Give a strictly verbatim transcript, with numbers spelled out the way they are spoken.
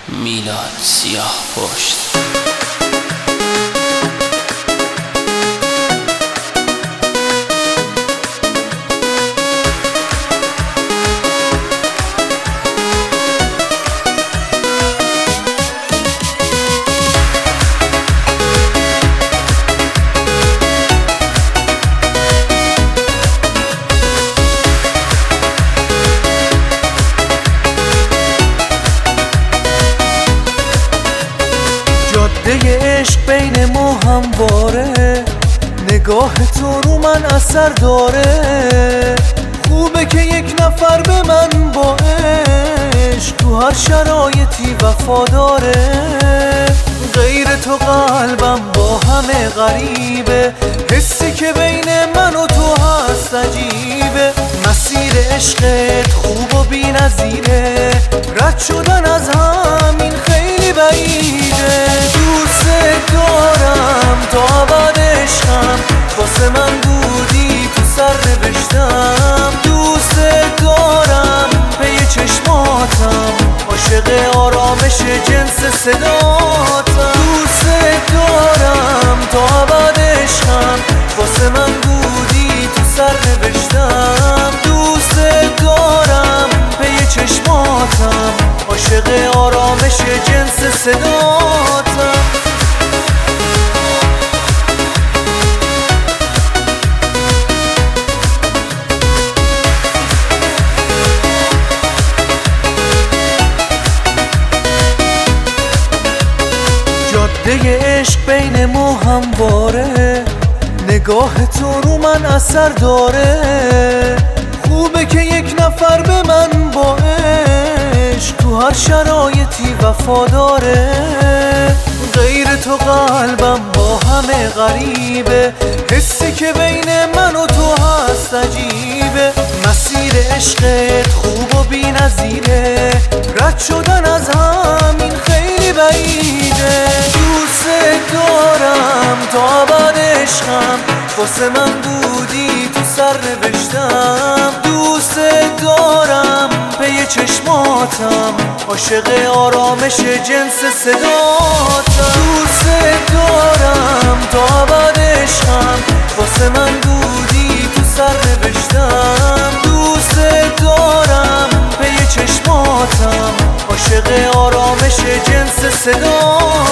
میلاد سیاه پشت. جاده عشق بین ما همواره، نگاه تو رو من اثر داره. خوبه که یک نفر به من با عشق تو هر شرایطی وفاداره. غیر تو قلبم با همه غریبه، حسی که بین من و تو هست عجیبه. مسیر عشقت خوب و بی نظیره، رد شدن از همین خیلی بعیده. دوست دارم تا ابد عشقم، واسه من بودی تو سر نوشتم. دوست دارم پی چشماتم، عاشق آرامش جنس صداتم. دوست دارم تا ابد عشقم، واسه من بودی تو سر نوشتم. دوست دارم پی چشماتم، عاشق آرامش جنس صداتم. جاده عشق بین ما همواره، نگاه تو رو من اثر داره. خوبه که یک نفر به من با عشق تو هر شرایطی وفاداره. غیر تو قلبم با همه غریبه، حسی که بین من و تو هست عجیبه. مسیر عشقت خوب و بی نظیره، رد شدن از همین خیلی بعیده. دوست دارم تا ابد عشقم، واسه من بودی تو سر نوشتم. دوست دارم پی چشماتم، عاشق آرامش جنس صداتم. دوست دارم تا ابد عشقم، واسه من بودی تو سر نوشتم. دوست دارم پی چشماتم، عاشق آرامش جنس صداتم.